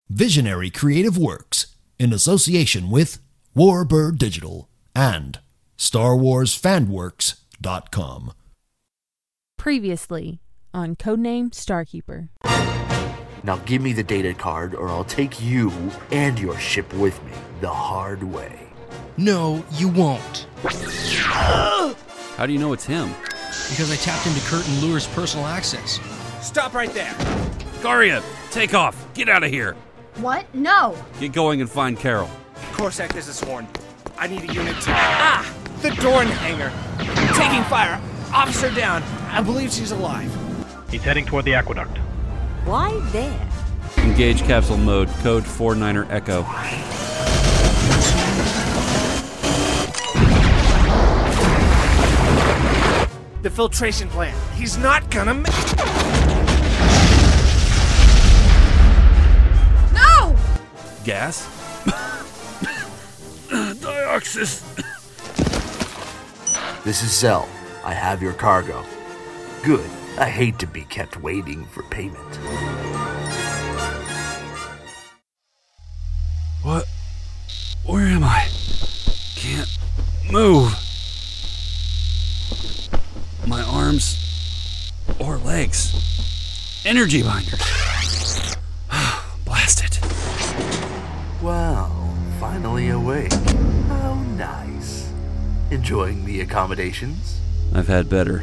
Visionary Creative Works, in association with Warbird Digital and StarWarsFanWorks.com. Previously on Codename Starkeeper. Now give me the data card or I'll take you and your ship with me the hard way. No, you won't. How do you know it's him? Because I tapped into Kurt and Lure's personal access. Stop right there! Garia, take off! Get out of here! What? No! Get going and find Carol. Corsac, this is Horn. I need a unit to... The Dorn hangar! Taking fire! Officer down! I believe she's alive. He's heading toward the aqueduct. Why there? Engage capsule mode, code 49er Echo. The filtration plant. He's not gonna No! Gas? Dioxis. This is Zell. I have your cargo. Good. I hate to be kept waiting for payment. What? Where am I? Can't move. My arms or legs. Energy binders. Blast it. Wow, finally awake. How nice. Enjoying the accommodations? I've had better.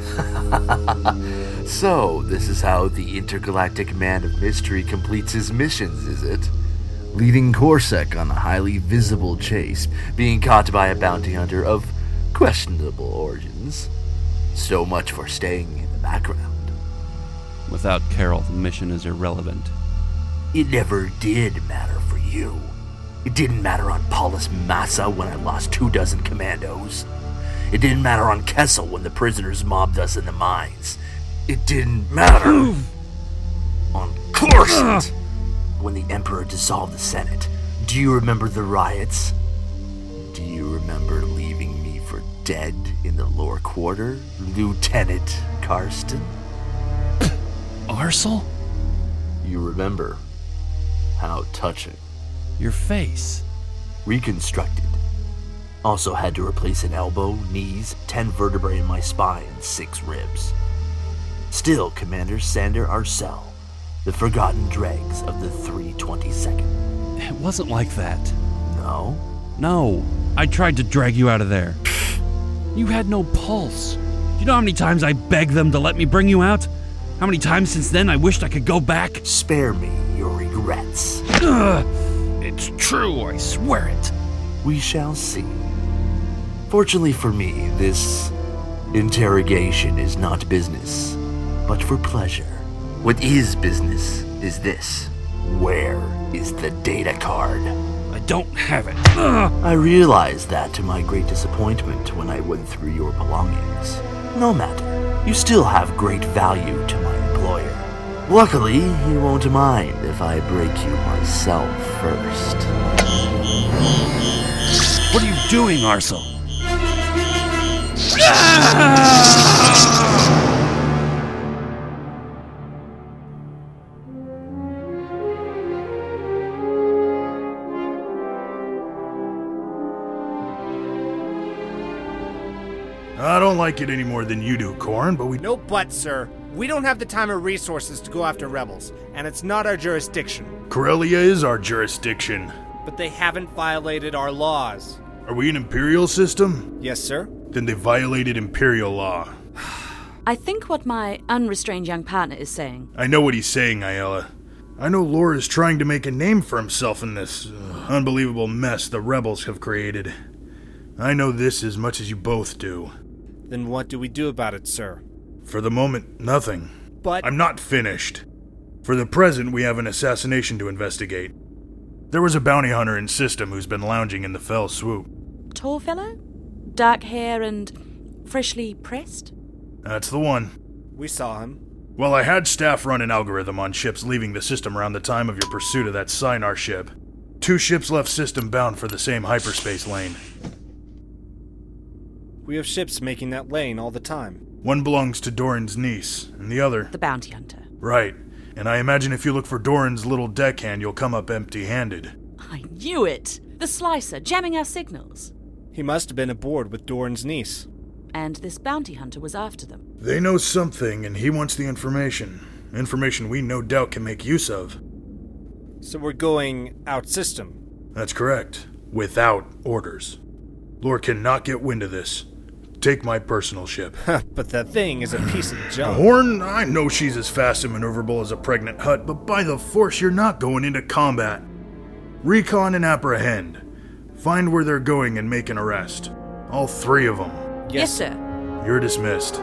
So, this is how the intergalactic man of mystery completes his missions, is it? Leading Corsac on a highly visible chase, being caught by a bounty hunter of questionable origins. So much for staying in the background. Without Carol, the mission is irrelevant. It never did matter for you. It didn't matter on Paulus Massa when I lost 24 commandos. It didn't matter on Kessel when the prisoners mobbed us in the mines. It didn't matter on Coruscant when the Emperor dissolved the Senate. Do you remember the riots? Do you remember leaving me for dead in the lower quarter, Lieutenant Karsten? Arsel? You remember. How touching. Your face. Reconstructed. Also had to replace an elbow, knees, 10 vertebrae in my spine, and 6 ribs. Still, Commander Sander Arcel, the forgotten dregs of the 322nd. It wasn't like that. No? No. I tried to drag you out of there. You had no pulse. Do you know how many times I begged them to let me bring you out? How many times since then I wished I could go back? Spare me your regrets. It's true, I swear it. We shall see. Fortunately for me, this interrogation is not business, but for pleasure. What is business is this. Where is the data card? I don't have it. I realized that to my great disappointment when I went through your belongings. No matter. You still have great value to my employer. Luckily, he won't mind if I break you myself first. What are you doing, Arsel? I don't like it any more than you do, Korn, but No buts, sir. We don't have the time or resources to go after rebels, and it's not our jurisdiction. Corellia is our jurisdiction. But they haven't violated our laws. Are we an Imperial system? Yes, sir. Then they violated Imperial law. I think what my unrestrained young partner is saying. I know what he's saying, Ayala. I know Lore is trying to make a name for himself in this unbelievable mess the rebels have created. I know this as much as you both do. Then what do we do about it, sir? For the moment, nothing. But... I'm not finished. For the present, we have an assassination to investigate. There was a bounty hunter in System who's been lounging in the Fell Swoop. Tall fellow? Dark hair and freshly pressed? That's the one. We saw him. Well, I had staff run an algorithm on ships leaving the system around the time of your pursuit of that Sinar ship. 2 ships left System bound for the same hyperspace lane. We have ships making that lane all the time. One belongs to Doran's niece, and the other... The bounty hunter. Right. And I imagine if you look for Doran's little deckhand, you'll come up empty-handed. I knew it! The Slicer, jamming our signals. He must have been aboard with Doran's niece. And this bounty hunter was after them. They know something, and he wants the information. Information we no doubt can make use of. So we're going out-system. That's correct. Without orders. Lore cannot get wind of this. Take my personal ship. But that thing is a piece of junk. Horn, I know she's as fast and maneuverable as a pregnant hut, but by the Force, you're not going into combat. Recon and apprehend. Find where they're going and make an arrest. All 3 of them. Yes, sir. You're dismissed.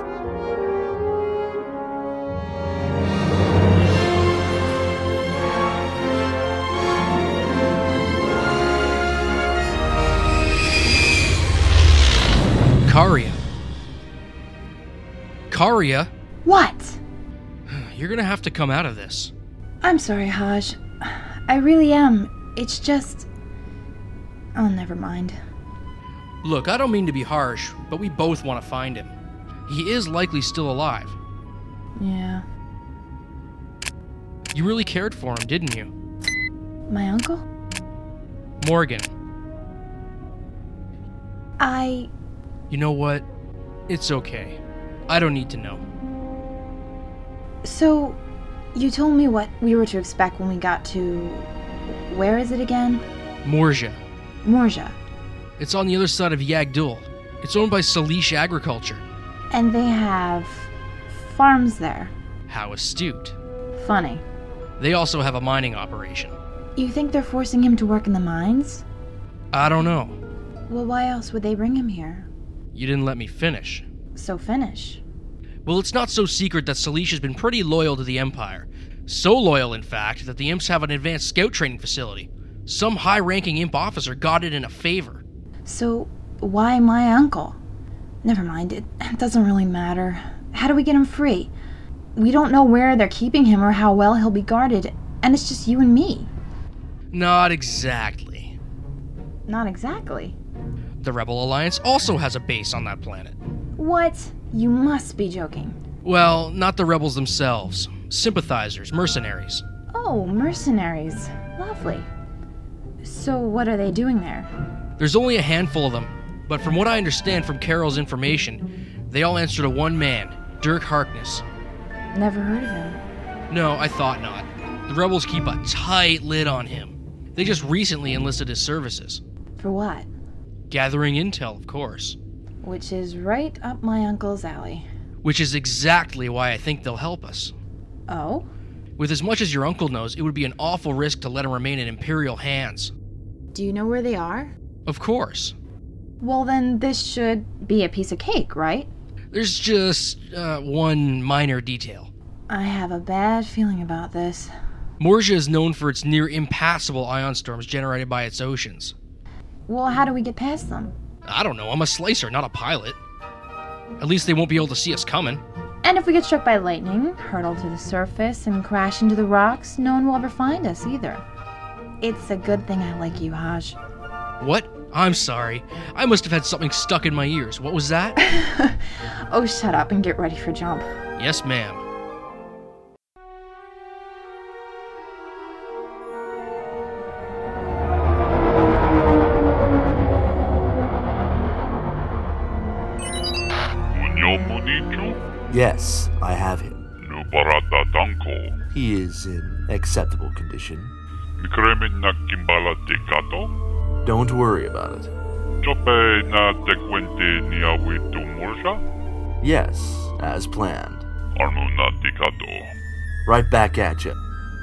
Karia. Karia? What? You're gonna have to come out of this. I'm sorry, Haj. I really am. It's just... Oh, never mind. Look, I don't mean to be harsh, but we both want to find him. He is likely still alive. Yeah. You really cared for him, didn't you? My uncle? Morgan. You know what? It's okay. I don't need to know. So, you told me what we were to expect when we got to... Where is it again? Morja. Morja. It's on the other side of Yagdul. It's owned by Salish Agriculture. And they have... farms there. How astute. Funny. They also have a mining operation. You think they're forcing him to work in the mines? I don't know. Well, why else would they bring him here? You didn't let me finish. So finish. Well, it's not so secret that Salish has been pretty loyal to the Empire. So loyal, in fact, that the Imps have an advanced scout training facility. Some high-ranking Imp officer got it in a favor. So, why my uncle? Never mind, it doesn't really matter. How do we get him free? We don't know where they're keeping him or how well he'll be guarded, and it's just you and me. Not exactly. Not exactly. The Rebel Alliance also has a base on that planet. What? You must be joking. Well, not the rebels themselves. Sympathizers, mercenaries. Oh, mercenaries. Lovely. So what are they doing there? There's only a handful of them, but from what I understand from Carol's information, they all answer to one man, Dirk Harkness. Never heard of him. No, I thought not. The rebels keep a tight lid on him. They just recently enlisted his services. For what? Gathering intel, of course. Which is right up my uncle's alley. Which is exactly why I think they'll help us. Oh? With as much as your uncle knows, it would be an awful risk to let him remain in Imperial hands. Do you know where they are? Of course. Well, then this should be a piece of cake, right? There's just one minor detail. I have a bad feeling about this. Morja is known for its near impassable ion storms generated by its oceans. Well, how do we get past them? I don't know, I'm a slicer, not a pilot. At least they won't be able to see us coming. And if we get struck by lightning, hurtle to the surface, and crash into the rocks, no one will ever find us either. It's a good thing I like you, Haj. What? I'm sorry. I must have had something stuck in my ears. What was that? Oh, shut up and get ready for jump. Yes, ma'am. Yes, I have him. He is in acceptable condition. Don't worry about it. Yes, as planned. Right back at you.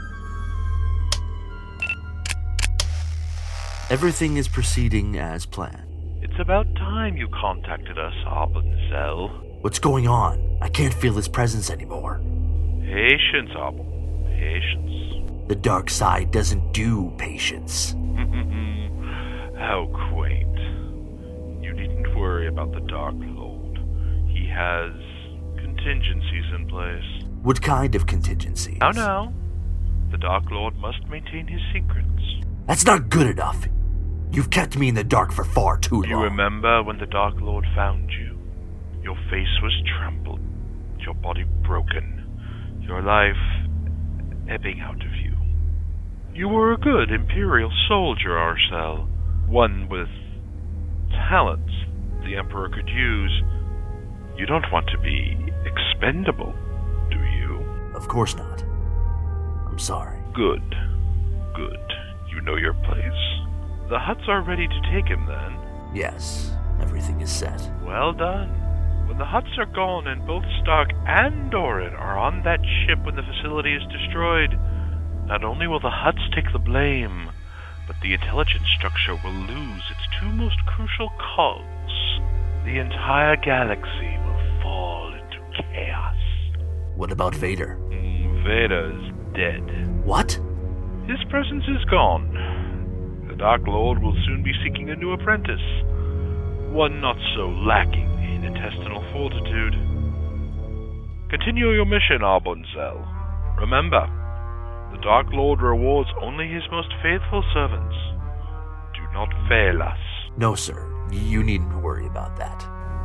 Everything is proceeding as planned. It's about time you contacted us, Abenzel. What's going on? I can't feel his presence anymore. Patience, Abel. Patience. The dark side doesn't do patience. How quaint. You needn't worry about the Dark Lord. He has contingencies in place. What kind of contingencies? Now. The Dark Lord must maintain his secrets. That's not good enough. You've kept me in the dark for far too long. You remember when the Dark Lord found you? Your face was trampled, your body broken, your life ebbing out of you. You were a good Imperial soldier, Arcel. One with talents the Emperor could use. You don't want to be expendable, do you? Of course not. I'm sorry. Good. You know your place. The Hutts are ready to take him, then? Yes, everything is set. Well done. When the Hutts are gone and both Stark and Doran are on that ship when the facility is destroyed, not only will the Hutts take the blame, but the intelligence structure will lose its two most crucial cogs. The entire galaxy will fall into chaos. What about Vader? Vader is dead. What? His presence is gone. The Dark Lord will soon be seeking a new apprentice. One not so lacking in intestinal fortitude. Continue your mission, Arbunzel. Remember, the Dark Lord rewards only his most faithful servants. Do not fail us. No, sir. You needn't worry about that.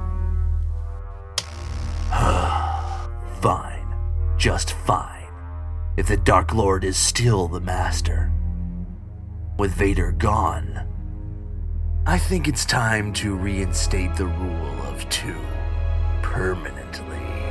Fine. Just fine. If the Dark Lord is still the master. With Vader gone, I think it's time to reinstate the rule of two permanently.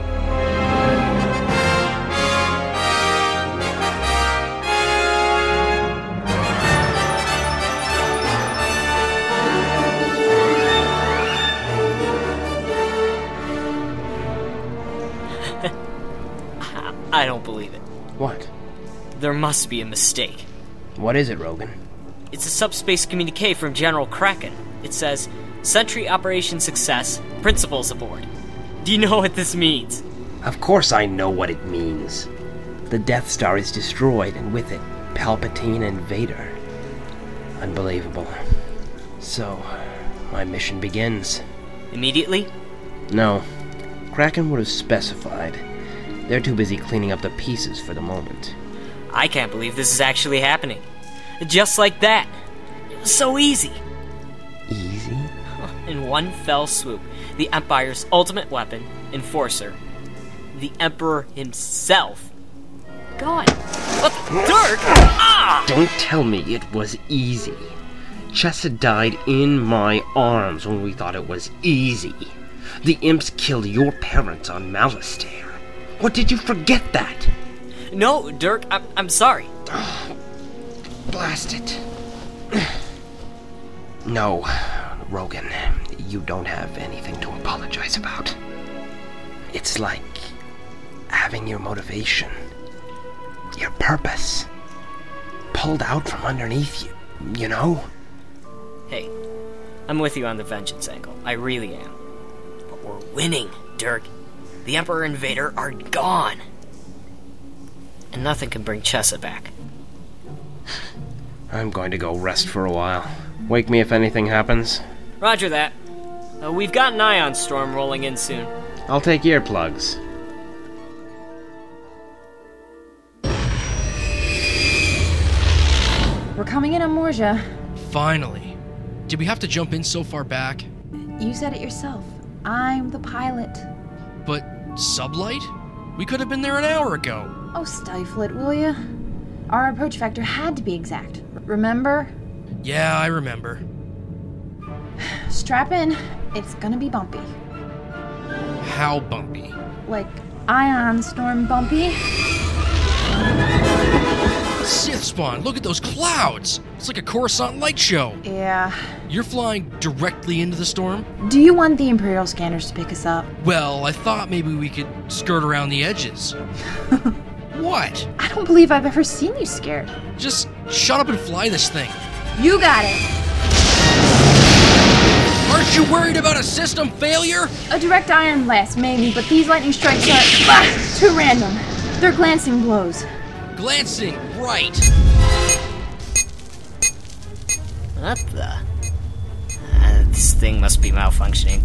I don't believe it. What? There must be a mistake. What is it, Rogan? It's a subspace communique from General Kraken. It says, Sentry Operation Success, principals aboard. Do you know what this means? Of course I know what it means. The Death Star is destroyed, and with it, Palpatine and Vader. Unbelievable. So, my mission begins. Immediately? No. Kraken would have specified. They're too busy cleaning up the pieces for the moment. I can't believe this is actually happening. Just like that. It was so easy. Easy? In one fell swoop, the Empire's ultimate weapon, Enforcer, the Emperor himself, gone. What the dirt? Ah! Don't tell me it was easy. Chessa died in my arms when we thought it was easy. The imps killed your parents on Malastare. What, did you forget that? No, Dirk, I'm sorry. Blast it. No, Rogan, you don't have anything to apologize about. It's like having your motivation, your purpose, pulled out from underneath you, you know? Hey, I'm with you on the vengeance angle. I really am. But we're winning, Dirk. The Emperor and Vader are gone. And nothing can bring Chessa back. I'm going to go rest for a while. Wake me if anything happens. Roger that. We've got an ion storm rolling in soon. I'll take earplugs. We're coming in on Morja. Finally. Did we have to jump in so far back? You said it yourself. I'm the pilot. But sublight? We could have been there an hour ago. Oh, stifle it, will ya? Our approach factor had to be exact. Remember? Yeah, I remember. Strap in. It's gonna be bumpy. How bumpy? Like ion storm bumpy. Sith spawn, look at those clouds! It's like a Coruscant light show. Yeah. You're flying directly into the storm? Do you want the Imperial scanners to pick us up? Well, I thought maybe we could skirt around the edges. What? I don't believe I've ever seen you scared. Just shut up and fly this thing. You got it. Aren't you worried about a system failure? A direct iron blast, maybe, but these lightning strikes are too random. They're glancing blows. Glancing, right. What the? This thing must be malfunctioning.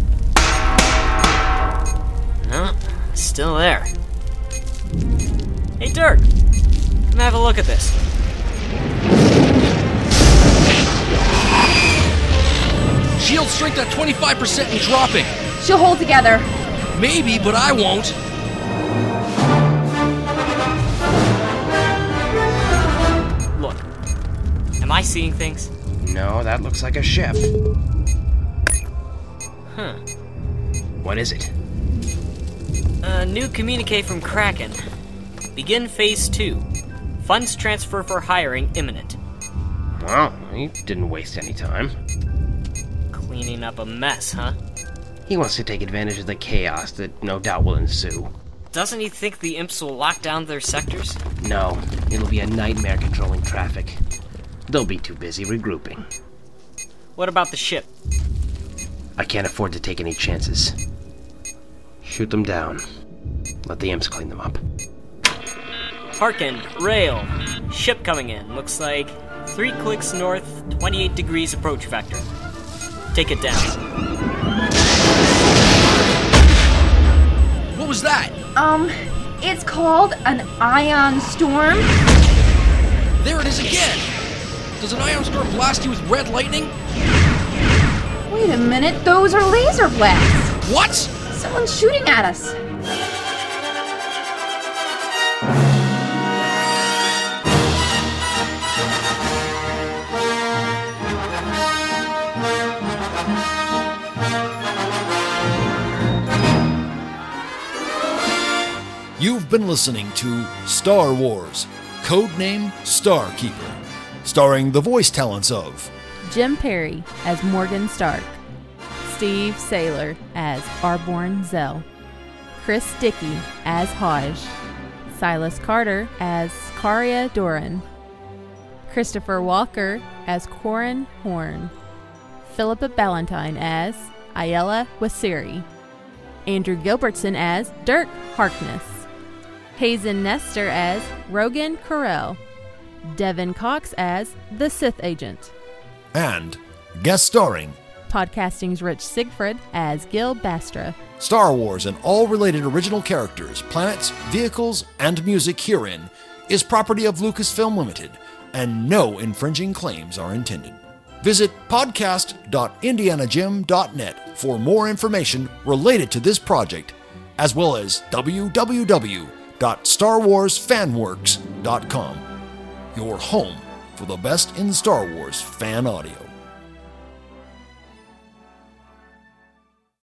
No, still there. Hey, Dirk! Come have a look at this. Shield strength at 25% and dropping. She'll hold together. Maybe, but I won't. I seeing things? No, that looks like a ship. Huh. What is it? New communique from Kraken. Begin Phase 2. Funds transfer for hiring imminent. Well, he didn't waste any time. Cleaning up a mess, huh? He wants to take advantage of the chaos that no doubt will ensue. Doesn't he think the imps will lock down their sectors? No, it'll be a nightmare controlling traffic. They'll be too busy regrouping. What about the ship? I can't afford to take any chances. Shoot them down. Let the imps clean them up. Harkin, rail. Ship coming in. Looks like 3 clicks north, 28 degrees approach factor. Take it down. What was that? It's called an ion storm. There it is again! Does an ion storm blast you with red lightning? Wait a minute, those are laser blasts. What? Someone's shooting at us. You've been listening to Star Wars, codename Starkeeper, starring the voice talents of Jim Perry as Morgan Stark, Steve Saylor as Arborn Zell, Chris Dickey as Hodge, Silas Carter as Karia Doran, Christopher Walker as Corin Horn, Philippa Ballantyne as Ayala Wasiri, Andrew Gilbertson as Dirk Harkness, Hazen Nestor as Rogan Carell, Devin Cox as the Sith Agent, and guest starring Podcasting's Rich Sigfrid as Gil Bastra. Star Wars and all related original characters, planets, vehicles, and music herein is property of Lucasfilm Limited, and no infringing claims are intended. Visit podcast.indianajim.net for more information related to this project, as well as www.starwarsfanworks.com, your home for the best in Star Wars fan audio.